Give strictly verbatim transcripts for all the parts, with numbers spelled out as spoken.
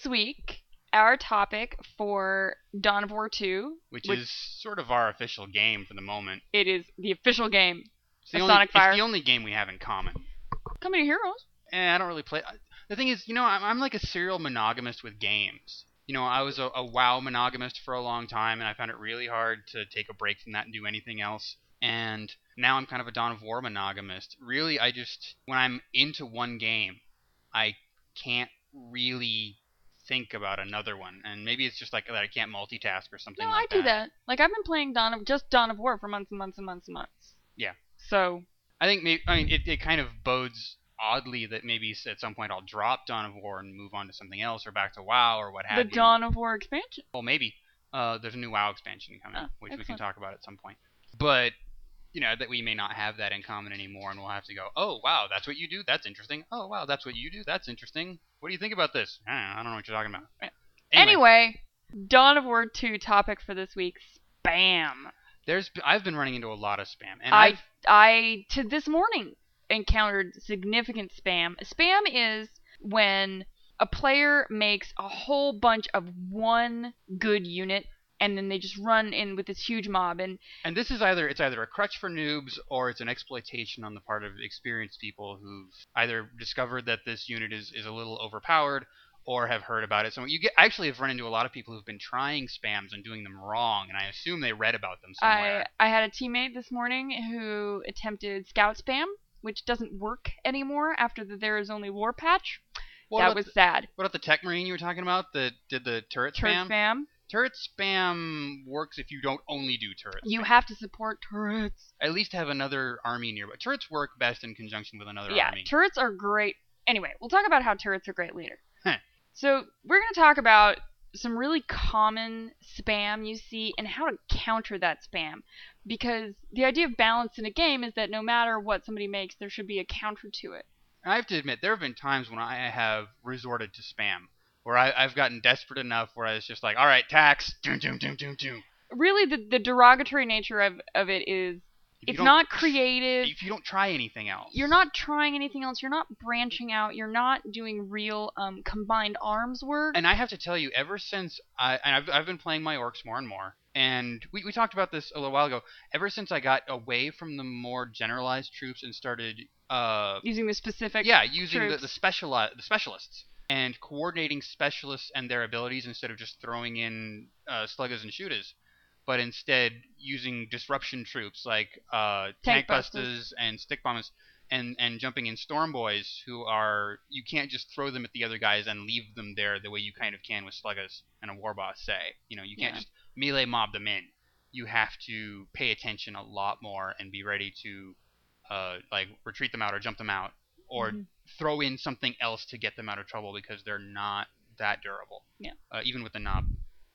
this week, our topic for Dawn of War two, which, which is sort of our official game for the moment. it is the official game It's the, of only, Sonic Fire. it's the only game we have in common. Company of Heroes. Eh, I don't really play. The thing is, you know, I'm, I'm like a serial monogamist with games. You know, I was a, a WoW monogamist for a long time, and I found it really hard to take a break from that and do anything else. And now I'm kind of a Dawn of War monogamist. Really, I just, when I'm into one game, I can't really think about another one. And maybe it's just like that I can't multitask or something No, like I do that. that. Like, I've been playing Dawn of just Dawn of War for months and months and months and months. Yeah. So I think maybe, I mean, it, it kind of bodes oddly that maybe at some point I'll drop Dawn of War and move on to something else or back to WoW or what have the you. Dawn of War expansion. Well, maybe. Uh, there's a new WoW expansion coming, Oh, which we can excellent. talk about at some point. But, you know, that we may not have that in common anymore, and we'll have to go, oh, wow, that's what you do? That's interesting. Oh, wow, that's what you do? That's interesting. What do you think about this? I don't know, I don't know what you're talking about. Anyway, Dawn of War two topic for this week, spam. There's, I've been running into a lot of spam. And I, I've, I, to this morning, encountered significant spam. Spam is when a player makes a whole bunch of one good unit, and then they just run in with this huge mob. And and this is either, it's either a crutch for noobs, or it's an exploitation on the part of experienced people who've either discovered that this unit is, is a little overpowered, or have heard about it. So you get actually have run into a lot of people who've been trying spams and doing them wrong, and I assume they read about them somewhere. I, I had a teammate this morning who attempted scout spam, which doesn't work anymore after the There Is Only War patch. What that about was the, sad. What about the Tech Marine you were talking about that did the turret Turret spam? spam. Turret spam works if you don't only do turret You spam. have to support turrets. At least have another army nearby. Turrets work best in conjunction with another Yeah, army. turrets are great. Anyway, we'll talk about how turrets are great later. Huh. So we're going to talk about some really common spam you see and how to counter that spam. Because the idea of balance in a game is that no matter what somebody makes, there should be a counter to it. I have to admit, there have been times when I have resorted to spam, where I, I've gotten desperate enough where I was just like, all right, tax, doom, doom, doom, doom, doom. Really, the, the derogatory nature of, of it is If you it's don't- not creative. If you don't try anything else. You're not trying anything else. You're not branching out. You're not doing real um, combined arms work. And I have to tell you, ever since I, and I've, I've been playing my orcs more and more, and we, we talked about this a little while ago, ever since I got away from the more generalized troops and started, uh, Using the specific yeah, using the, troops. the, speciali- the specialists, and coordinating specialists and their abilities instead of just throwing in uh, sluggers and shooters, but instead using disruption troops like uh, Tank tank busters. busters and stick bombers, and, and jumping in storm boys who are, you can't just throw them at the other guys and leave them there the way you kind of can with sluggers and a war boss, say. You know, you can't Yeah. just melee mob them in. You have to pay attention a lot more and be ready to uh, like retreat them out or jump them out, or Mhm. throw in something else to get them out of trouble because they're not that durable. Yeah. Uh, even with the knob.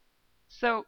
So,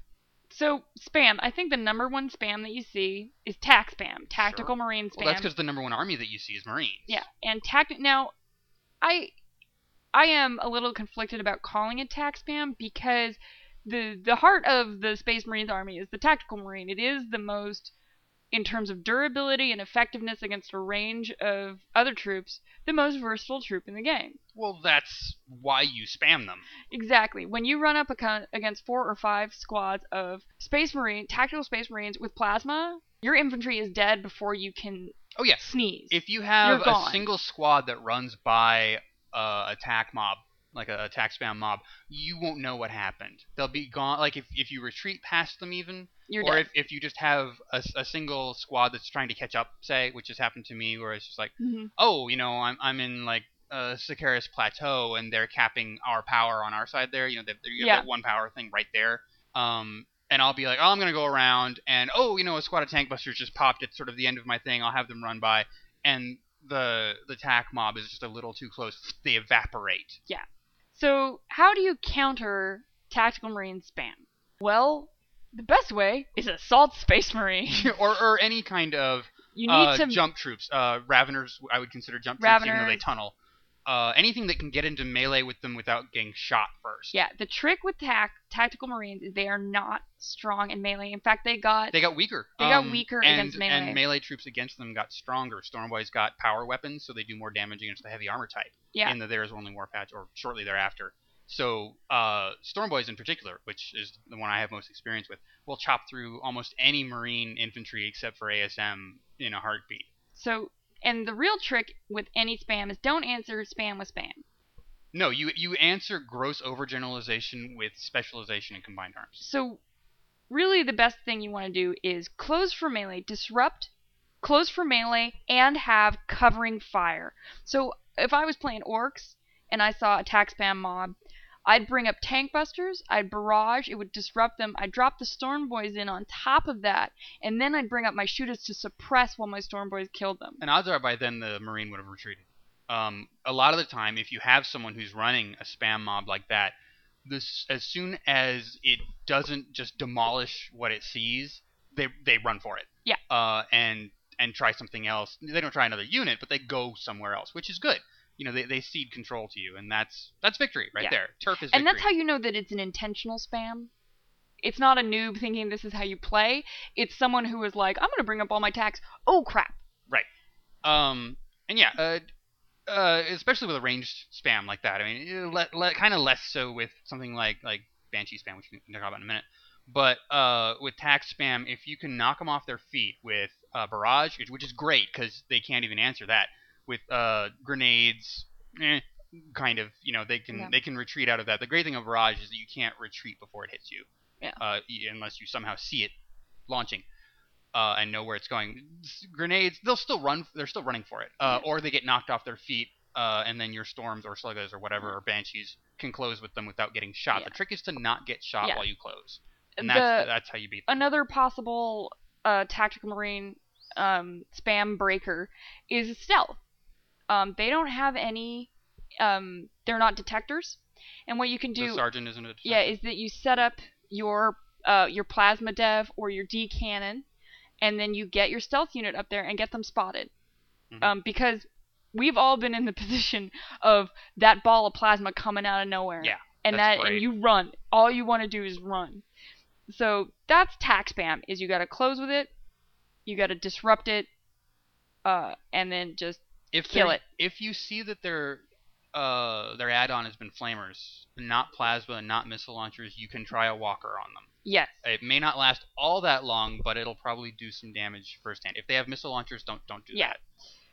so spam. I think the number one spam that you see is tac spam, tactical marine spam. Well, that's because the number one army that you see is Marines. Yeah, and tac. Now, I, I am a little conflicted about calling it tac spam because the the heart of the Space Marines army is the tactical marine. It is the most, in terms of durability and effectiveness against a range of other troops, the most versatile troop in the game. Well, that's why you spam them. Exactly. When you run up aco- against four or five squads of Space Marine, tactical Space Marines with plasma, your infantry is dead before you can Oh, yeah. sneeze. If you have You're a gone. single squad that runs by uh, attack mob, like a attack spam mob, you won't know what happened. They'll be gone. Like, if, if you retreat past them even, You're or dead. if, if you just have a, a single squad that's trying to catch up, say, which has happened to me, where it's just like, Mhm. oh, you know, I'm I'm in, like, uh, Sicarius Plateau, and they're capping our power on our side there. You know, they, you have Yeah. that one power thing right there. Um, and I'll be like, oh, I'm going to go around, and, oh, you know, a squad of tank busters just popped at sort of the end of my thing. I'll have them run by, and the the tac mob is just a little too close. They evaporate. So, how do you counter tactical marine spam? Well, the best way is assault Space Marine. or or any kind of You need uh, to jump troops. Uh, Raveners, I would consider jump troops, even though they Raveners. tunnel. Uh, anything that can get into melee with them without getting shot first. Yeah, the trick with tac- tactical marines is they are not strong in melee. In fact, they got They got weaker. They got Um, weaker and, against melee. And melee troops against them got stronger. Stormboys got power weapons, so they do more damage against the heavy armor type. yeah. In the There Is Only War patch, or shortly thereafter. So uh, Storm Boys in particular, which is the one I have most experience with, will chop through almost any Marine infantry except for A S M in a heartbeat. So, and the real trick with any spam is don't answer spam with spam. No, you you answer gross overgeneralization with specialization and combined arms. So, really the best thing you want to do is close for melee, disrupt, close for melee, and have covering fire. So, if I was playing orcs and I saw attack spam mob, I'd bring up tank busters, I'd barrage, it would disrupt them, I'd drop the storm boys in on top of that, and then I'd bring up my shooters to suppress while my storm boys killed them. And odds are by then the Marine would have retreated. Um, a lot of the time, if you have someone who's running a spam mob like that, this as soon as it doesn't just demolish what it sees, they they run for it. Yeah. Uh, and and try something else. They don't try another unit, but they go somewhere else, which is good. You know, they, they cede control to you, and that's that's victory right Yeah. there. Turf is victory. And that's how you know that it's an intentional spam. It's not a noob thinking this is how you play. It's someone who is like, I'm going to bring up all my attacks. Oh, crap. Right. Um. And yeah, uh, uh, especially with a ranged spam like that. I mean, let, let, kind of less so with something like like Banshee spam, which we can talk about in a minute. But uh, with tax spam, if you can knock them off their feet with uh, barrage, which is great because they can't even answer that, with uh, grenades, eh, kind of, you know, they can Yeah. they can retreat out of that. The great thing of barrage is that you can't retreat before it hits you, Yeah. uh, unless you somehow see it launching. Uh, and know where it's going. Grenades, they'll still run. They're still running for it, uh, Yeah. or they get knocked off their feet, uh, and then your storms or sluggas or whatever or banshees can close with them without getting shot. Yeah. The trick is to not get shot Yeah. while you close, and The- that's that's how you beat them. Another possible uh, tactical marine um, spam breaker is stealth. Um, they don't have any. Um, they're not detectors, and what you can do, The sergeant isn't a yeah, is that you set up your uh, your plasma dev or your D cannon, and then you get your stealth unit up there and get them spotted. Mhm. Um, because we've all been in the position of that ball of plasma coming out of nowhere. Yeah, and that's that great. and you run. All you want to do is run. So that's tax spam. Is you got to close with it, you got to disrupt it, uh, and then just if kill they're- it. If you see that their uh their add-on has been flamers, not plasma, and not missile launchers, you can try a walker on them. yes. It may not last all that long, but it'll probably do some damage firsthand. If they have missile launchers, don't don't do Yeah. that.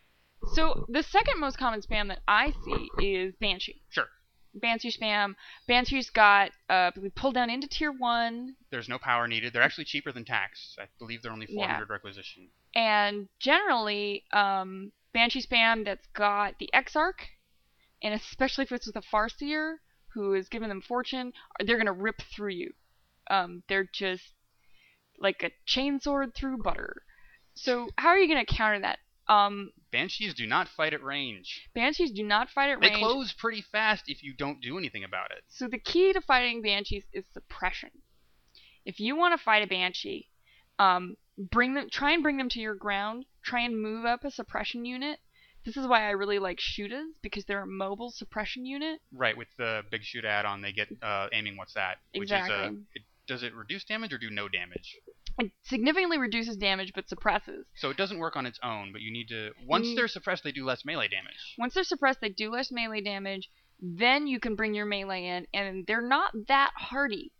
So the second most common spam that I see is Banshee. Sure. Banshee spam. Banshee's got uh, we pull down into tier one, There's no power needed. They're actually cheaper than tax. I believe they're only Yeah. four hundred requisition. and generally um, Banshee spam that's got the Exarch, and especially if it's with a Farseer who is giving them fortune, they're gonna rip through you. Um, they're just like a chainsword through butter. So how are you gonna counter that? Um, Banshees do not fight at range. Banshees do not fight at They range. close pretty fast if you don't do anything about it. So the key to fighting Banshees is suppression. If you want to fight a Banshee, um, bring them, try and bring them to your ground. Try and move up a suppression unit. This is why I really like Shooters, because they're a mobile suppression unit. Right, with the big shoot add-on, they get uh, aiming what's that? Which Exactly. is, uh, it, does it reduce damage or do no damage? It significantly reduces damage, but suppresses. So it doesn't work on its own, but you need to... Once Mm. they're suppressed, they do less melee damage. Once they're suppressed, they do less melee damage. Then you can bring your melee in, and they're not that hardy.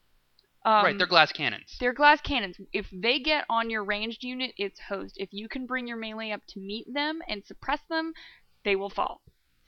Um, right, they're glass cannons. They're glass cannons. If they get on your ranged unit, it's hosed. If you can bring your melee up to meet them and suppress them, they will fall.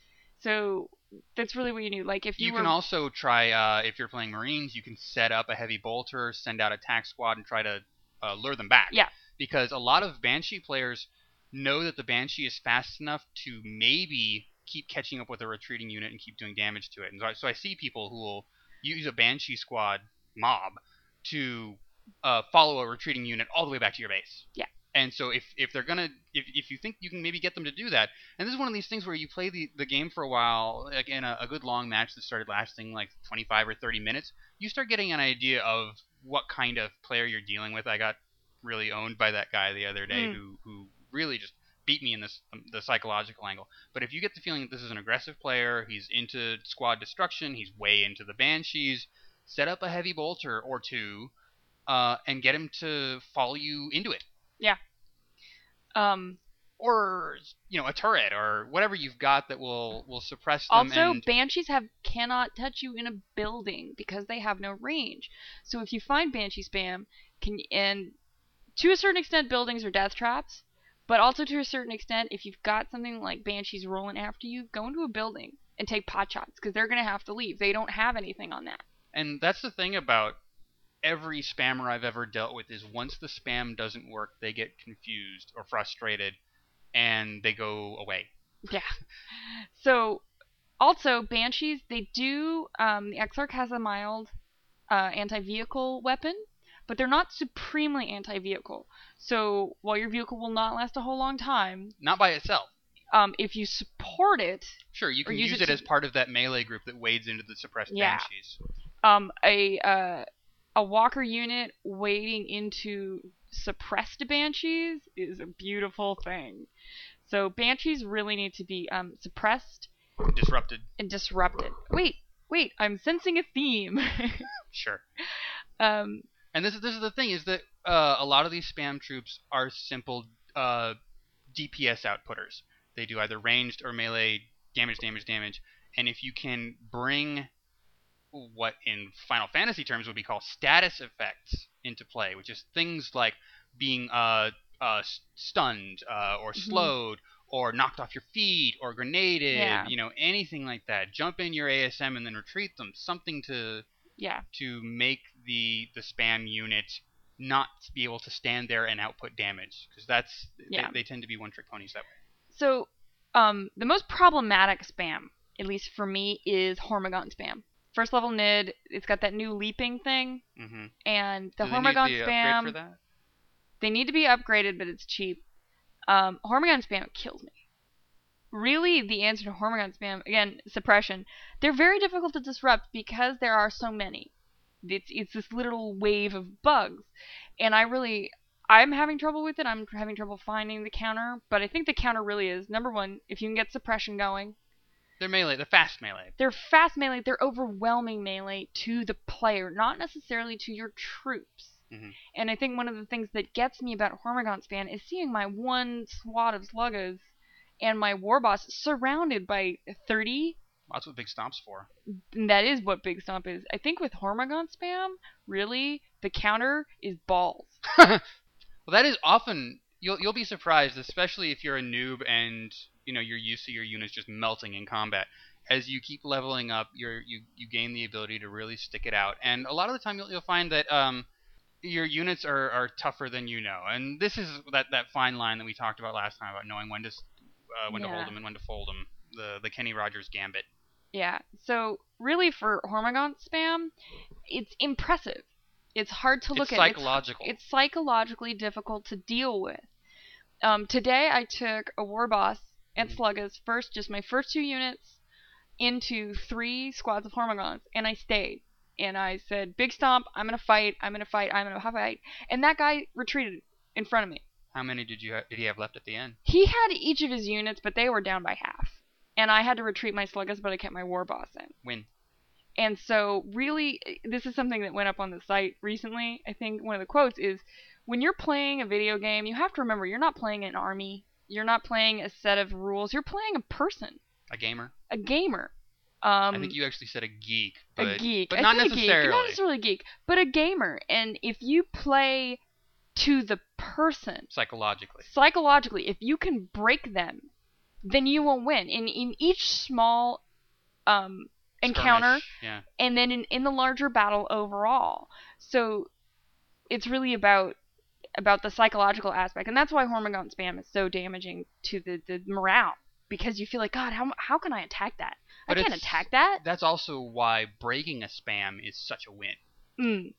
So that's really what you do. Like if you, You were, can also try, uh, if you're playing Marines, you can set up a heavy bolter, send out a tac squad, and try to uh, lure them back. Yeah. Because a lot of Banshee players know that the Banshee is fast enough to maybe keep catching up with a retreating unit and keep doing damage to it. And so I, so I see people who will use a Banshee squad mob to uh, follow a retreating unit all the way back to your base. Yeah. And so if, if they're gonna if, if you think you can maybe get them to do that, and this is one of these things where you play the, the game for a while, like in a, a good long match that started lasting like twenty-five or thirty minutes, you start getting an idea of what kind of player you're dealing with. I got really owned by that guy the other day Mm. who who really just beat me in this um, the psychological angle. But if you get the feeling that this is an aggressive player, he's into squad destruction, he's way into the Banshees, set up a heavy bolter or two, uh, and get him to follow you into it. um, or you know, a turret or whatever you've got that will will suppress them. Also, and banshees have cannot touch you in a building because they have no range. So if you find banshee spam, can and to a certain extent, buildings are death traps. But also to a certain extent, if you've got something like banshees rolling after you, go into a building and take pot shots because they're gonna have to leave. They don't have anything on that. And that's the thing about every spammer I've ever dealt with is once the spam doesn't work, they get confused or frustrated and they go away. Yeah. So, also, banshees, they do, um, the Exarch has a mild uh, anti-vehicle weapon, but they're not supremely anti-vehicle. So, while your vehicle will not last a whole long time, Not by itself. um, if you support it, Sure, you or can use use it it to- as part of that melee group that wades into the suppressed Yeah. banshees. um, a uh, a walker unit wading into suppressed banshees is a beautiful thing. So banshees really need to be um, suppressed Disrupted. and disrupted. Wait, wait, I'm sensing a theme. Sure. um, And this is this is the thing is that uh, a lot of these spam troops are simple uh, D P S outputters. They do either ranged or melee damage, damage, damage. And if you can bring what in Final Fantasy terms would be called status effects into play, which is things like being uh, uh, stunned uh, or Mhm. slowed or knocked off your feet or grenaded, Yeah. you know, anything like that. Jump in your A S M and then retreat them. Something to yeah. to make the the spam unit not be able to stand there and output damage, because that's Yeah. they, they tend to be one trick ponies that way. So, um, the most problematic spam, at least for me, is Hormigaunt spam. First level N I D, it's got that new leaping thing, Mm-hmm. and the Do they need Hormigaunt the spam, upgrade for that? they need to be upgraded, but it's cheap. Um, Hormigaunt spam kills me. Really, the answer to Hormigaunt spam, again, suppression. They're very difficult to disrupt because there are so many. It's it's this little wave of bugs, and I really, I'm having trouble with it. I'm having trouble finding the counter, but I think the counter really is, number one, if you can get suppression going. They're melee. They're fast melee. They're fast melee. They're overwhelming melee to the player, not necessarily to your troops. Mm-hmm. And I think one of the things that gets me about Hormigaunt spam is seeing my one squad of sluggas and my war boss surrounded by thirty. That's what Big Stomp's for. And that is what Big Stomp is. I think with Hormigaunt spam, really, the counter is balls. Well, that is often you'll you'll be surprised, especially if you're a noob and you know you're used to your units just melting in combat. As you keep leveling up, you're you you gain the ability to really stick it out, and a lot of the time you'll you'll find that um your units are, are tougher than you know, and this is that, that fine line that we talked about last time about knowing when to uh, when to Yeah. hold them and when to fold them. The the Kenny Rogers gambit. Yeah, so really for Hormigaunt spam, it's impressive. It's hard to look It's at. psychological. It's, it's psychologically difficult to deal with. Um, today I took a war boss and Mhm. sluggas first, just my first two units, into three squads of Hormigaunts, and I stayed. And I said, Big Stomp, I'm gonna fight, I'm gonna fight, I'm gonna fight. And that guy retreated in front of me. How many did you ha- did he have left at the end? He had each of his units, but they were down by half. And I had to retreat my sluggas, but I kept my war boss in. Win. And so, really, this is something that went up on the site recently. I think one of the quotes is, when you're playing a video game, you have to remember you're not playing an army. You're not playing a set of rules. You're playing a person, A gamer. a gamer. Um, I think you actually said a geek, but a geek. but I not said a geek, necessarily. not necessarily a geek, but a gamer. And if you play to the person, Psychologically. psychologically, if you can break them, then you will win. In in each small um, encounter, Skirmish, yeah. and then in, in the larger battle overall. So it's really about about the psychological aspect, and that's why Hormigaunt spam is so damaging to the, the morale, because you feel like, God, how how can I attack that? But I can't it's- attack that. That's also why breaking a spam is such a win. Mm.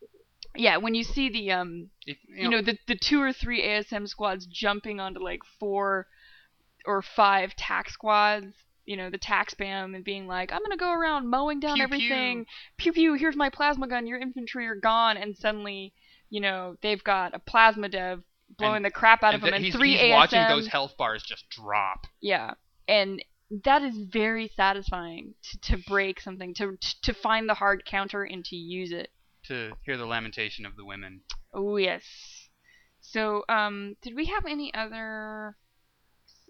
Yeah, when you see the um, If, you, you know, know, the the two or three A S M squads jumping onto like four or five tac squads, you know, the tac spam, and being like, I'm gonna go around mowing down Pew, everything. Pew pew. Here's my plasma gun. Your infantry are gone, and suddenly, you know, they've got a plasma dev blowing And- the crap out of and them, th- and he's, three he's A S M. watching those health bars just drop. Yeah, and that is very satisfying to, to break something, to to find the hard counter and to use it. To hear the lamentation of the women. Oh yes. So, um, did we have any other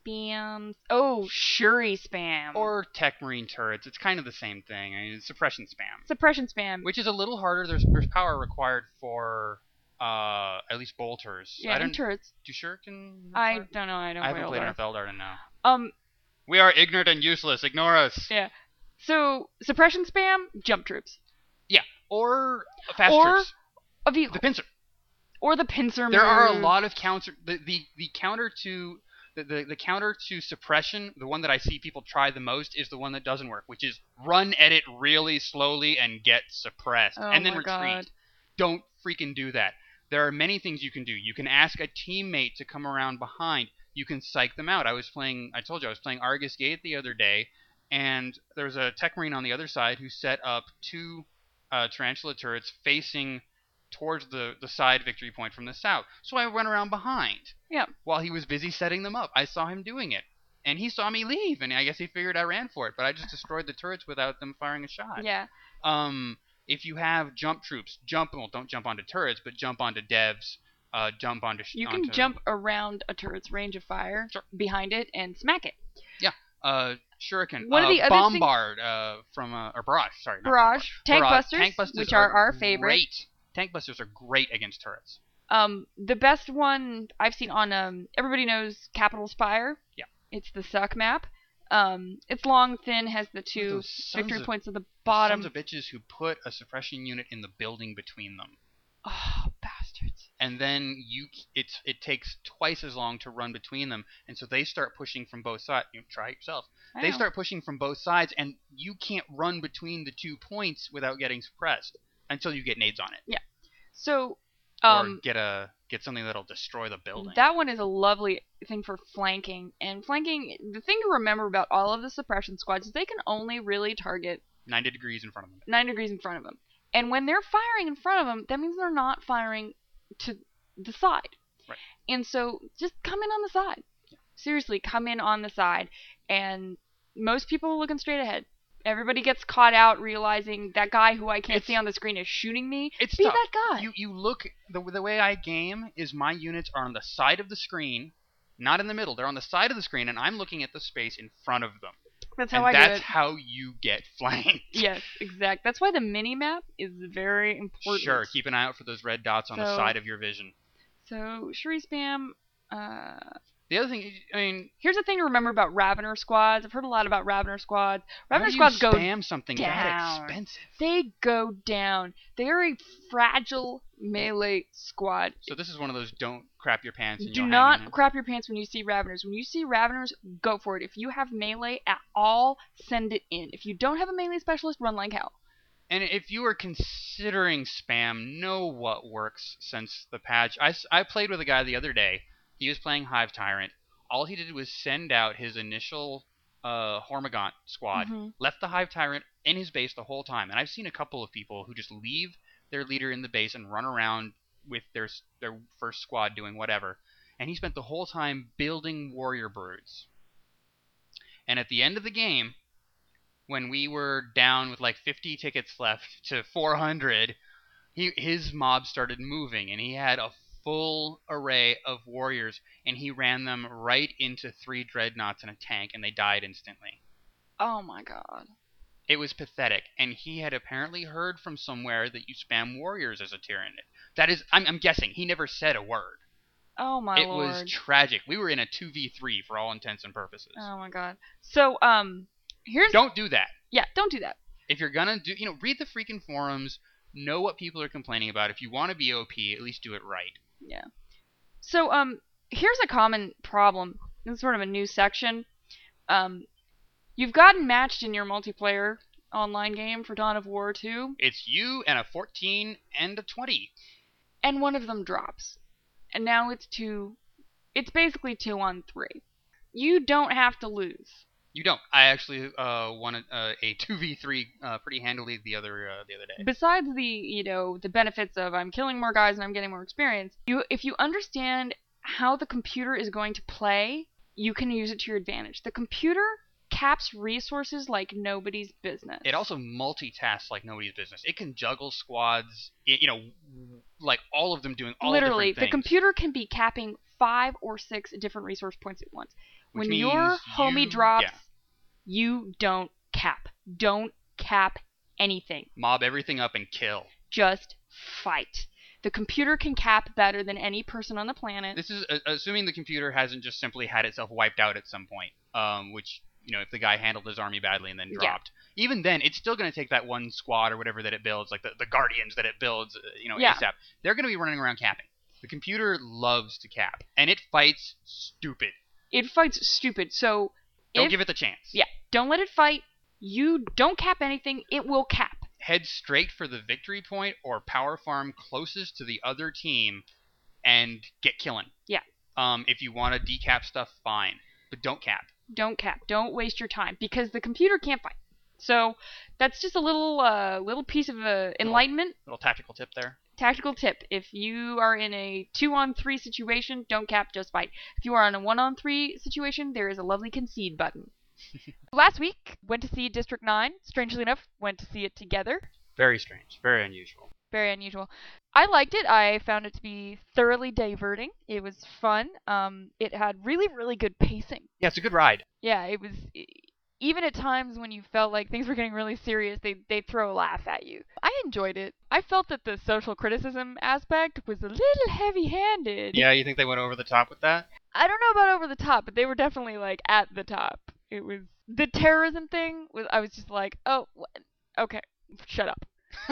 spams. Oh, Shuri spam. Or Tech Marine turrets. It's kind of the same thing. I mean, it's suppression spam. Suppression spam. Which is a little harder. There's, there's power required for uh, at least bolters. Yeah, I don't, and turrets. Do Shuriken? I don't know. I don't I haven't play played Eldar. enough Eldar to know. Um, We are ignorant and useless. Ignore us. yeah. So, suppression spam, jump troops. Yeah. Or fast Or troops. a vehicle. The pincer. Or the pincer There move. are a lot of counter. The, the, the counter to. The, the, the counter to suppression, the one that I see people try the most, is the one that doesn't work, which is run at it really slowly and get suppressed. Oh and then my retreat. God. Don't freaking do that. There are many things you can do. You can ask a teammate to come around behind. You can psych them out. I was playing, I told you, I was playing Argus Gate the other day, and there was a Tech Marine on the other side who set up two uh, Tarantula turrets facing towards the, the side victory point from the south. So I went around behind. Yeah. While he was busy setting them up. I saw him doing it. And he saw me leave, and I guess he figured I ran for it. But I just destroyed the turrets without them firing a shot. Yeah. Um, if you have jump troops, jump, well, don't jump onto turrets, but jump onto devs, uh, jump onto... You can onto, jump around a turret's range of fire Sure. behind it and smack it. Yeah. Uh, Shuriken. One uh, of the other Bombard, uh, from, uh, or Barrage, sorry. not Barrage, tank Barrage. busters, Tank busters which are our favorite. Great. Tank busters are great against turrets. Um, the best one I've seen on um, everybody knows Capital Spire. Yeah. It's the suck map. Um, it's long, thin, has the two Those sons victory of- points at the Those bottom. Sons of bitches who put a suppression unit in the building between them. Oh, bastards! And then you, it's it takes twice as long to run between them, and so they start pushing from both sides. You know, try it yourself. I They know. start pushing from both sides, and you can't run between the two points without getting suppressed until you get nades on it, So, or um, get a get something that'll destroy the building. that one is a lovely thing for flanking. And flanking, the thing to remember about all of the suppression squads is they can only really target ninety degrees in front of them. nine degrees in front of them. And when they're firing in front of them, that means they're not firing to the side. Right. And so just come in on the side. Seriously, come in on the side. And most people are looking straight ahead. Everybody gets caught out realizing that guy who I can't It's- see on the screen is shooting me. It's Be tough. that guy. You you look the the way I game is my units are on the side of the screen, not in the middle. They're on the side of the screen, and I'm looking at the space in front of them. That's how and I do that's it. how you get flanked. Yes, exact. That's why the mini map is very important. Sure, keep an eye out for those red dots on the So- side of your vision. So Shuri spam. Uh, The other thing, is, I mean, here's the thing to remember about Ravener squads. I've heard a lot about Ravener squads. how Ravener do squads you go spam something that down. expensive? They go down. They are a fragile melee squad. So this is one of those don't crap your pants and Do you'll not hang in it. crap your pants when you see Raveners. When you see Raveners, go for it. If you have melee at all, send it in. If you don't have a melee specialist, run like hell. And if you are considering spam, know what works since the patch. I, s- I played with a guy the other day. He was playing Hive Tyrant. All he did was send out his initial uh, Hormigaunt squad, Mhm. left the Hive Tyrant in his base the whole time. And I've seen a couple of people who just leave their leader in the base and run around with their s- their first squad doing whatever. And he spent the whole time building warrior broods. And at the end of the game, when we were down with like fifty tickets left to four hundred, he his mob started moving, and he had a full array of warriors, and he ran them right into three dreadnoughts and a tank, and they died instantly. Oh my god. It was pathetic, and he had apparently heard from somewhere that you spam warriors as a Tyranid. That is, I'm, I'm guessing, he never said a word. Oh my it lord. was tragic. We were in a two v three for all intents and purposes. Oh my god. So, um, here's... Don't do that. Yeah, don't do that. If you're gonna do, you know, read the freaking forums, know what people are complaining about. If you want to be O P, at least do it right. Yeah. So, um, here's a common problem. This is sort of a new section. Um, you've gotten matched in your multiplayer online game for Dawn of War two, It's you and a fourteen and a twenty. and one of them drops. And now it's two... It's basically two on three. You don't have to lose. You don't. I actually uh, won a, uh, a two v three uh, pretty handily the other uh, the other day. Besides the, you know, the benefits of I'm killing more guys and I'm getting more experience, you if you understand how the computer is going to play, you can use it to your advantage. The computer caps resources like nobody's business. It also multitasks like nobody's business. It can juggle squads, y- you know, like all of them doing all Literally, different the things. computer can be capping five or six different resource points at once. Which when means your homie you- drops, yeah. you don't cap. Don't cap anything. Mob everything up and kill. Just fight. The computer can cap better than any person on the planet. This is uh, assuming the computer hasn't just simply had itself wiped out at some point, um, which, you know, if the guy handled his army badly and then Yeah. dropped. Even then, it's still going to take that one squad or whatever that it builds, like the, the Guardians that it builds, uh, you know, Yeah. ASAP. They're going to be running around capping. The computer loves to cap, and it fights stupid. It fights stupid, so Don't if, give it the chance. yeah, don't let it fight. You don't cap anything, it will cap. Head straight for the victory point or power farm closest to the other team and get killing. Yeah. Um, if you want to decap stuff, fine, but don't cap. Don't cap. Don't waste your time because the computer can't fight. So that's just a little uh, little piece of uh, enlightenment. Little tactical tip there. Tactical tip. If you are in a two on three situation, don't cap, just fight. If you are in a one on three situation, there is a lovely concede button. Last week, went to see District nine. Strangely enough, went to see it together. Very strange. Very unusual. Very unusual. I liked it. I found it to be thoroughly diverting. It was fun. Um, it had really, really good pacing. Yeah, it's a good ride. Yeah, it was... Even at times when you felt like things were getting really serious, they they throw a laugh at you. I enjoyed it. I felt that the social criticism aspect was a little heavy-handed. Yeah, you think they went over the top with that? I don't know about over the top, but they were definitely like at the top. It was the terrorism thing was I was just like, "Oh, wh- okay, shut up."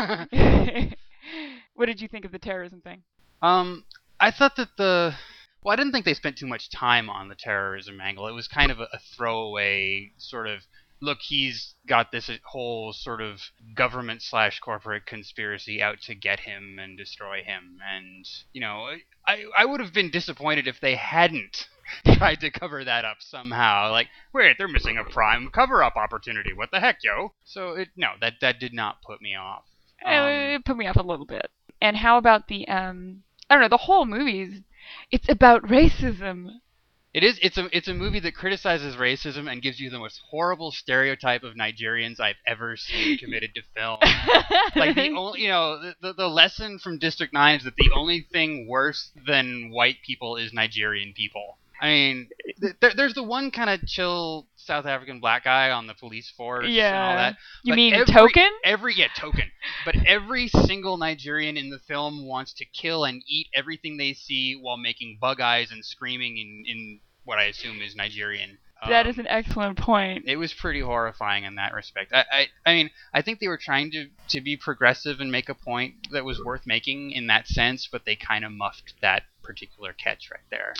What did you think of the terrorism thing? um, I thought that the... Well, I didn't think they spent too much time on the terrorism angle. It was kind of a, a throwaway sort of, look, he's got this whole sort of government slash corporate conspiracy out to get him and destroy him. And, you know, I, I would have been disappointed if they hadn't tried to cover that up somehow. Like, wait, they're missing a prime cover-up opportunity. What the heck, yo? So, it, no, that, that did not put me off. Um, it put me off a little bit. And how about the, um, I don't know, the whole movie's, it's about racism. It is. It's a. It's a movie that criticizes racism and gives you the most horrible stereotype of Nigerians I've ever seen committed to film. Like the only, you know, the, the the lesson from District Nine is that the only thing worse than white people is Nigerian people. I mean, th- there, there's the one kind of chill South African black guy on the police force Yeah. and all that. You But mean every, Token? Every yeah, Token. But every single Nigerian in the film wants to kill and eat everything they see while making bug eyes and screaming in, in what I assume is Nigerian. That Um, is an excellent point. It was pretty horrifying in that respect. I, I, I mean, I think they were trying to, to be progressive and make a point that was worth making in that sense, but they kind of muffed that particular catch right there.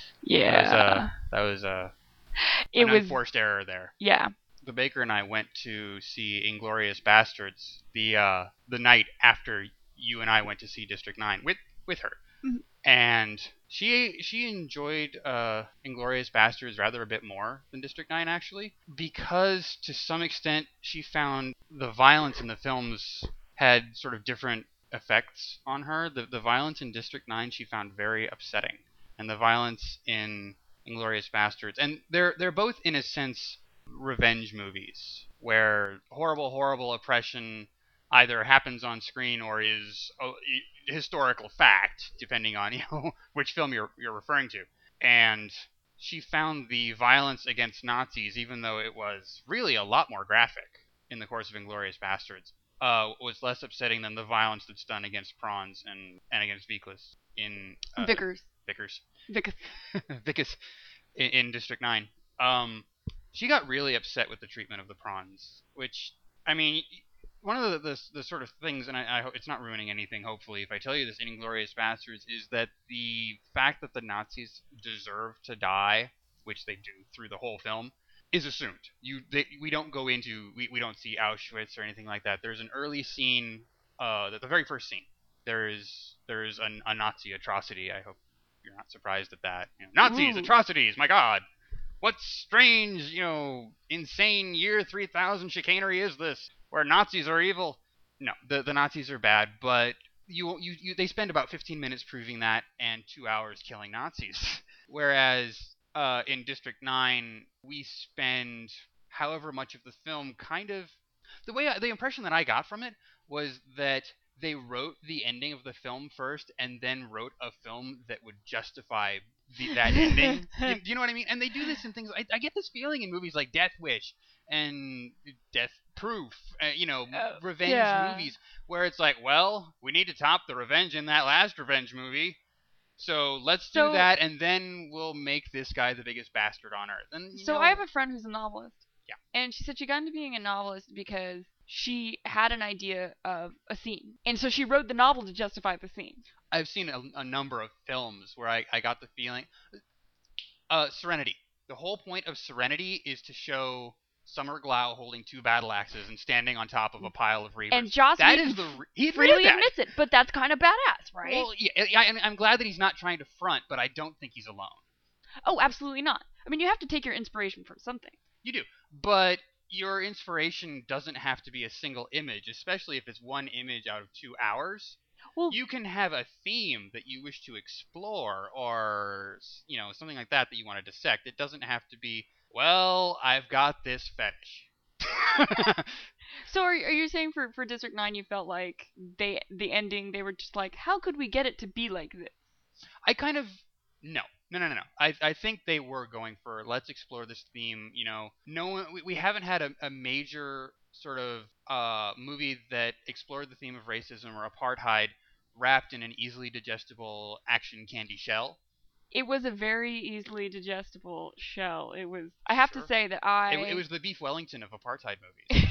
Yeah. That was a, that was a It an was, unforced error there. yeah. The Baker and I went to see Inglorious Bastards the uh, the night after you and I went to see District Nine with with her, Mhm. and she she enjoyed uh, Inglorious Bastards rather a bit more than District Nine actually, because to some extent she found the violence in the films had sort of different effects on her. The the violence in District Nine she found very upsetting, and the violence in Inglorious Bastards, and they're they're both in a sense revenge movies where horrible, horrible oppression either happens on screen or is a historical fact, depending on you know which film you're you're referring to. And she found the violence against Nazis, even though it was really a lot more graphic in the course of Inglorious Bastards, uh, was less upsetting than the violence that's done against Prawns and and against Viklas in uh, Vickers. Vickers. Vickers. Vickers in, in District Nine. Um, she got really upset with the treatment of the Prawns, which, I mean, one of the the, the sort of things, and I, I hope it's not ruining anything, hopefully, if I tell you this in Inglorious Bastards, is that the fact that the Nazis deserve to die, which they do through the whole film, is assumed. You, they, we don't go into, we, we don't see Auschwitz or anything like that. There's an early scene, uh, the, the very first scene. There is there is an, a Nazi atrocity. I hope you're not surprised at that. You know, Nazis, Ooh. atrocities, my God. What strange, you know, insane year three thousand chicanery is this, where Nazis are evil? No, the the Nazis are bad, but you you, you they spend about fifteen minutes proving that and two hours killing Nazis. Whereas uh, in District Nine, we spend however much of the film kind of the way I, the impression that I got from it was that they wrote the ending of the film first and then wrote a film that would justify the, that ending. You, do you know what I mean? And they do this in things. I, I get this feeling in movies like Death Wish and Death Proof, uh, you know, Uh, revenge yeah. movies, where it's like, well, we need to top the revenge in that last revenge movie. So let's do So- that, and then we'll make this guy the biggest bastard on earth. And you So know, I have a friend who's a novelist. Yeah. And she said she got into being a novelist because she had an idea of a scene. And so she wrote the novel to justify the scene. I've seen a, a number of films where I, I got the feeling. Uh, Serenity. The whole point of Serenity is to show Summer Glau holding two battle axes and standing on top of a pile of reavers. And Joss that Whedon is the re- he freely admitted that. admits it, but that's kind of badass, right? Well, yeah, yeah, and I'm glad that he's not trying to front, but I don't think he's alone. Oh, absolutely not. I mean, you have to take your inspiration from something. You do, but your inspiration doesn't have to be a single image, especially if it's one image out of two hours. Well, You can have a theme that you wish to explore, or you know, something like that that you want to dissect. It doesn't have to be, well, I've got this fetish. so are, are you saying for, for District nine you felt like they the ending, they were just like, how could we get it to be like this? I kind of no. No, no, no, no. I, I think they were going for let's explore this theme. You know, no one, we, we haven't had a, a major sort of uh, movie that explored the theme of racism or apartheid wrapped in an easily digestible action candy shell. It was a very easily digestible shell. It was. I have Sure. to say that I. It, it was the Beef Wellington of apartheid movies.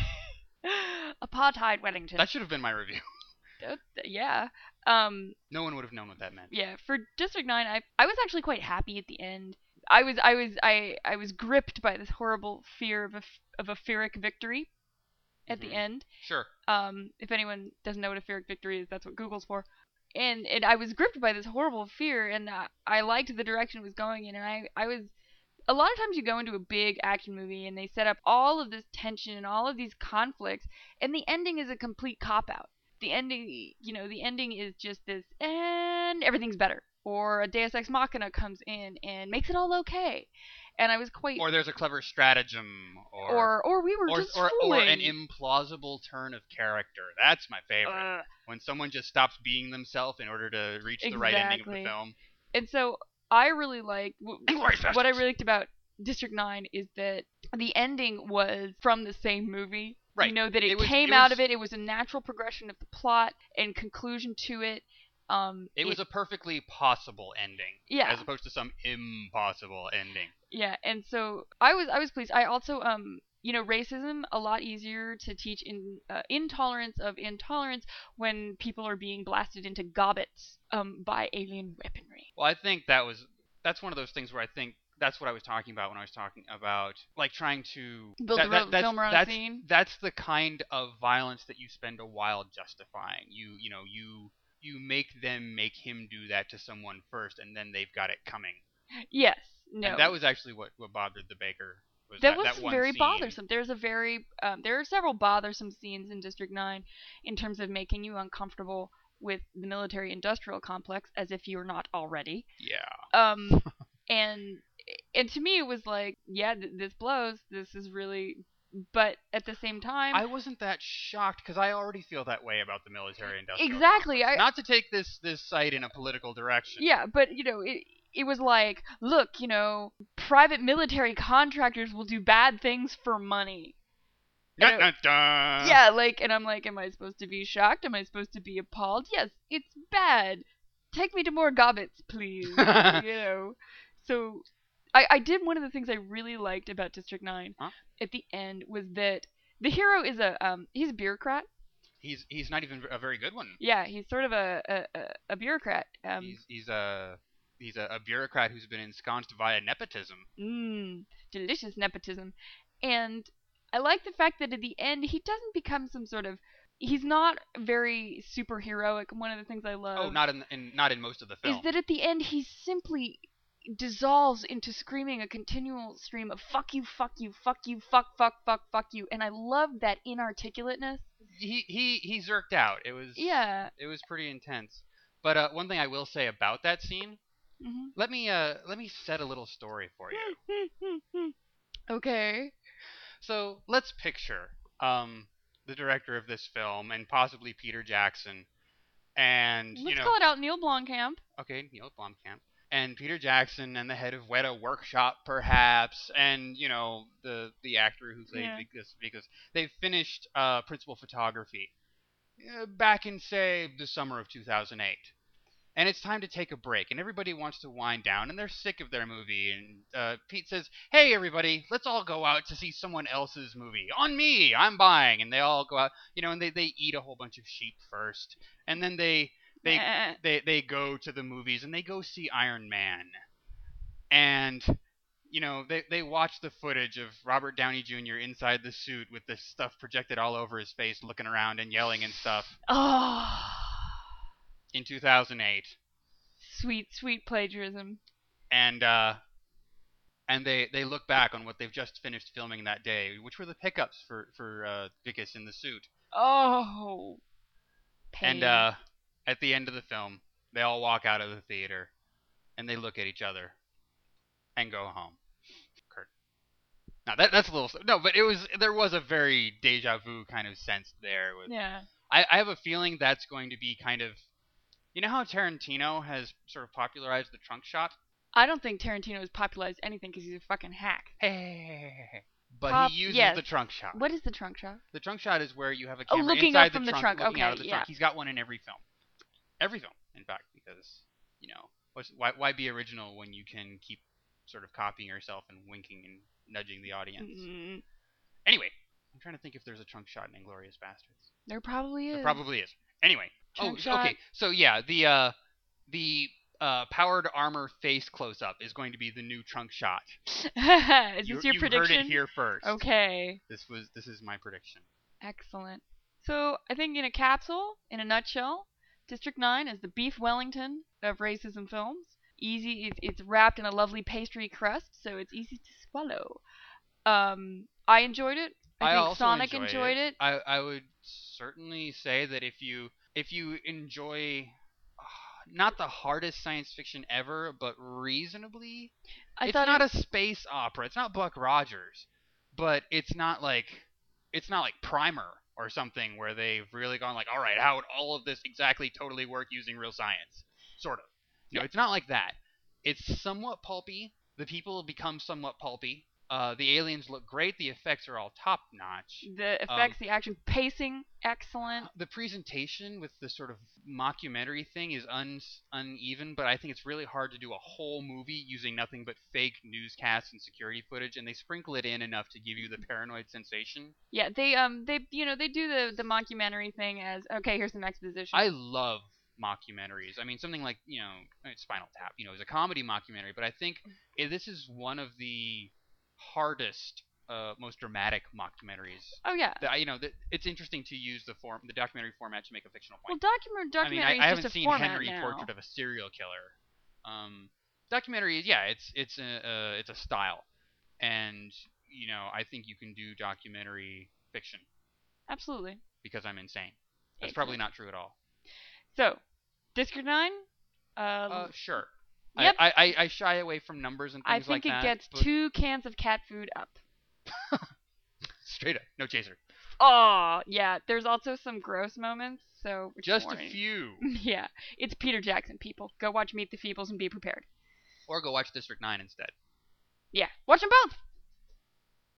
Apartheid Wellington. That should have been my review. Uh, yeah. Um. No one would have known what that meant. Yeah. For District nine, I I was actually quite happy at the end. I was I was I I was gripped by this horrible fear of a f- of a Pyrrhic victory at Mhm. the end. Sure. Um. If anyone doesn't know what a Pyrrhic victory is, that's what Google's for. And and I was gripped by this horrible fear, and I, I liked the direction it was going in, and I I was. A lot of times you go into a big action movie and they set up all of this tension and all of these conflicts, and the ending is a complete cop out. The ending, you know, the ending is just this, and everything's better. Or a Deus Ex Machina comes in and makes it all okay. And I was quite. Or there's a clever stratagem, or Or, or we were or, just or, or fooling. an implausible turn of character. That's my favorite. Ugh. When someone just stops being themselves in order to reach the right ending of the Exactly. film. And so I really like w- Inglourious what I Basterds. really liked about District nine is that the ending was from the same movie. Right. You know that it, It was- came it out was- of it. It was a natural progression of the plot and conclusion to it. Um, It was a perfectly possible ending, yeah, as opposed to some impossible ending. yeah. And so I was I was pleased. I also um you know racism a lot easier to teach in uh, intolerance of intolerance when people are being blasted into gobbets um by alien weaponry. Well, I think that was that's one of those things where I think that's what I was talking about when I was talking about like trying to Build that, a that- ro- that's, film around a that's, scene. That's the kind of violence that you spend a while justifying. You you know you you make them make him do that to someone first, and then they've got it coming. Yes. No. And that was actually what, what bothered the baker. Was That that, was that one very scene. bothersome. There's a very um, there are several bothersome scenes in District nine in terms of making you uncomfortable with the military-industrial complex, as if you're not already. Yeah. Um, and and to me it was like, yeah, th- this blows. This is really, but at the same time, I wasn't that shocked because I already feel that way about the military industrial. exactly. I Not to take this this site in a political direction. yeah, but you know it. It was like, look, you know, private military contractors will do bad things for money. Dun, And dun, it- dun. Yeah, like, and I'm like, am I supposed to be shocked? Am I supposed to be appalled? Yes, it's bad. Take me to more gobbets, please. you know. So, I, I did one of the things I really liked about District nine Huh? at the end was that the hero is a um he's a bureaucrat. He's he's not even a very good one. Yeah, he's sort of a a, a- a bureaucrat. Um, he's he's a he's a, a bureaucrat who's been ensconced via nepotism. Mmm, delicious nepotism. And I like the fact that at the end he doesn't become some sort of. He's not very superheroic. One of the things I love Oh, not in, in not in most of the film. is that at the end he simply dissolves into screaming a continual stream of fuck you, fuck you, fuck you, fuck, fuck, fuck, fuck you. And I love that inarticulateness. he he he zerked out. It was Yeah. It was pretty intense. But uh, one thing I will say about that scene, hmm let me uh let me set a little story for you. okay. So let's picture um the director of this film and possibly Peter Jackson, and Let's you know, call it out Neil Blomkamp. okay, Neil Blomkamp, and Peter Jackson and the head of Weta Workshop, perhaps, and you know the the actor who played Yeah. Vicus, Vicus. They finished uh, principal photography uh, back in say the summer of two thousand eight. And it's time to take a break, and everybody wants to wind down, and they're sick of their movie. And uh, Pete says, "Hey, everybody, let's all go out to see someone else's movie. On me, I'm buying." And they all go out, you know, and they, they eat a whole bunch of sheep first, and then they they Eh. they they go to the movies, and they go see Iron Man, and you know they they watch the footage of Robert Downey Junior inside the suit with this stuff projected all over his face, looking around and yelling and stuff Oh, in two thousand eight. sweet, sweet plagiarism. And uh, and they, they look back on what they've just finished filming that day, which were the pickups for for uh, Vicus in the suit. Oh, pain. And uh, at the end of the film, they all walk out of the theater, and they look at each other, and go home. Kurt. Now that that's a little no, but it was there was a very deja vu kind of sense there. With, yeah. I, I have a feeling that's going to be kind of, you know how Tarantino has sort of popularized the trunk shot. I don't think Tarantino has popularized anything because he's a fucking hack. Hey, hey, hey, hey, hey, hey. But Pop- he uses yes. the trunk shot. What is the trunk shot? The trunk shot is where you have a Oh, camera looking inside up from the the trunk, trunk. looking out Okay, of the yeah. trunk. He's got one in every film. Every film, in fact, because, you know, what's, why, why be original when you can keep sort of copying yourself and winking and nudging the audience? Mm, Anyway, I'm trying to think if there's a trunk shot in Inglourious Basterds. there probably is. There probably is. Anyway. Trunk oh, shot. okay. So, yeah, the, uh, the uh, powered armor face close-up is going to be the new trunk shot. Is you, this your you prediction? heard it here first. Okay. This was this is my prediction. Excellent. So I think in a capsule, in a nutshell, District nine is the beef Wellington of racism films. Easy. It's, it's wrapped in a lovely pastry crust, so it's easy to swallow. Um, I enjoyed it. I, I think also Sonic enjoyed, enjoyed it. it. I, I would certainly say that if you if you enjoy uh, not the hardest science fiction ever, but reasonably, I it's thought not it, a space opera. It's not Buck Rogers, but it's not like it's not like Primer or something where they've really gone like, all right, how would all of this exactly totally work using real science? Sort of. No, Yeah. it's not like that. It's somewhat pulpy. The people become somewhat pulpy. Uh, the aliens look great. The effects are all top notch. the effects, the action, pacing, excellent. The presentation with the sort of mockumentary thing is un- uneven, but I think it's really hard to do a whole movie using nothing but fake newscasts and security footage, and they sprinkle it in enough to give you the paranoid sensation. Yeah, they um they you know they do the the mockumentary thing as okay, here's some exposition. I love mockumentaries. I mean, something like, you know, Spinal Tap, you know, is a comedy mockumentary, but I think eh, this is one of the hardest, uh, most dramatic mockumentaries. oh yeah. That, you know, that it's interesting to use the form, the documentary format to make a fictional Well, point. document I mean, documentary I, I is haven't just a seen format Henry now. Portrait of a Serial Killer. Um, documentary, yeah, it's it's a uh, it's a style, and you know, I think you can do documentary fiction Absolutely. because I'm insane. That's Excellent. probably not true at all. So, District nine. Um, Uh, sure. Yep. I, I, I shy away from numbers and I things like think that. it gets but two cans of cat food up. straight up, no chaser. Oh, yeah. There's also some gross moments, so which Just a warning. few. Yeah, it's Peter Jackson. People, go watch Meet the Feebles and be prepared. Or go watch District nine instead. Yeah, watch them both.